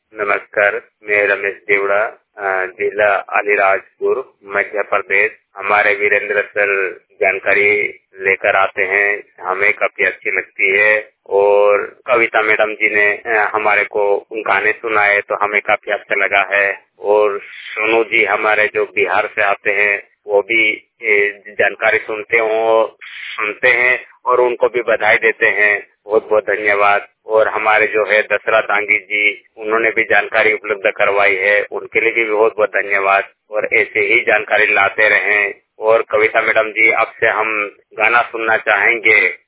नमस्कार, मैं रमेश देवड़ा, जिला अलीराजपुर, मध्य प्रदेश। हमारे वीरेंद्र सर जानकारी लेकर आते हैं, हमें काफी अच्छी लगती है। और कविता मैडम जी ने हमारे को गाने सुनाए तो हमें काफी अच्छा लगा है। और सोनू जी हमारे जो बिहार से आते हैं वो भी जानकारी सुनते हैं और उनको भी बधाई देते हैं। बहुत बहुत धन्यवाद। और हमारे जो है दशरथ दांगी जी, उन्होंने भी जानकारी उपलब्ध करवाई है, उनके लिए भी बहुत बहुत धन्यवाद। और ऐसे ही जानकारी लाते रहें। और कविता मैडम जी, आपसे हम गाना सुनना चाहेंगे।